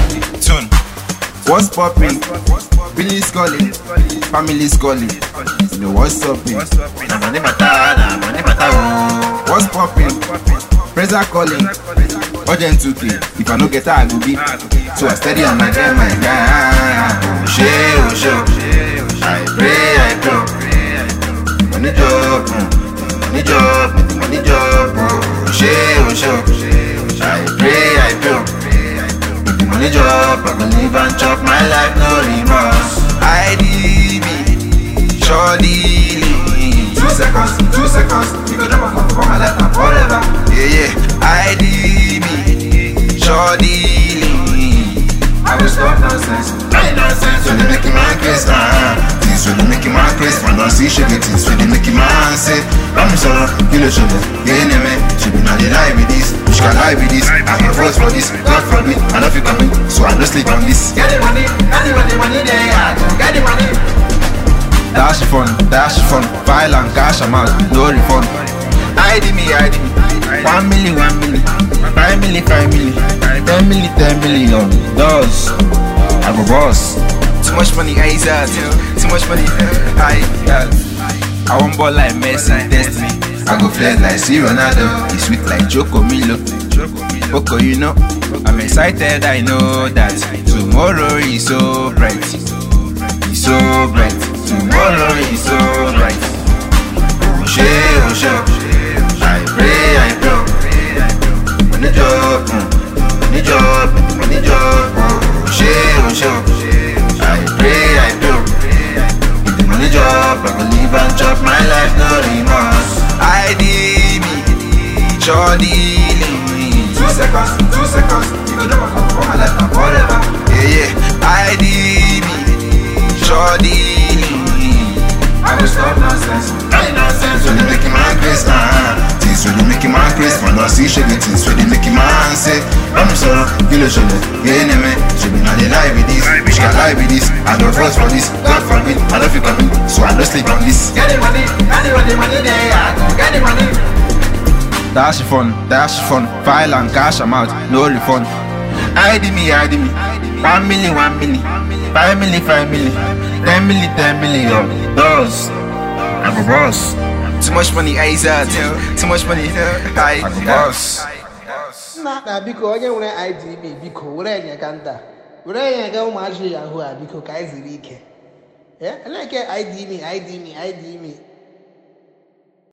Tune. What's poppin'? Billy's calling, family's calling. You know what's poppin'? Money matter. What's poppin'? Friends are calling, urgent 2K. If I no get her, I go give. So I steady on my game, my guy. Oh show. I pray. Money job. Oh show. I pray. Money job, I believe and chop my life, no remorse. IDB, shorty. 2 seconds, you go drop a for my life and forever. Yeah, IDB, shorty. I will stop nonsense, when they make him man crazy, things when they make him man crazy, when I see shit, things when they make him man say, I'm sorry, you know, you ain't me, she be not lie with this, she can lie with this, I have votes for this, God forbid, I know you coming, so I don't sleep on this. Get the money there, get the money. Dash fun, file and cash amount, no refund. ID me, 1 million, 5 million, 10 million, dollars. I go boss. Too much money, eyes out, too much money, I want ball like Messi and Destiny. I go flex like C Ronaldo, it's sweet like Choco Milo. Poco, you know, I'm excited, I know that tomorrow is so bright. It's so bright, tomorrow is so bright. Oh show, I pray. Money job. Oh show, I pray. With the money job, I believe and chop my life, no remorse. IDB, shorty. 2 seconds, you go drop a for my life and forever. Yeah, IDB, shorty. I will stop nonsense, when they make him man crazy, things when they make him man crazy, when I see shit, things when they make him man say, I'm sorry, you ain't me, she be not lie with this, she can lie with this, I don't vote for this, God forbid, I don't feel coming, so I don't sleep on this. Get the money there, get the money. Dash fun, file and cash amount, no refund. ID me, 1 million, 5 million, 10 million, dollars. I go boss. Too much money, eyes out, too much money, I go boss. Na biko onye nwere IDB biko were enye ka nta were enye ka ụmụazị Yahoo a biko ka anyị ziri ike. Eleke ID me.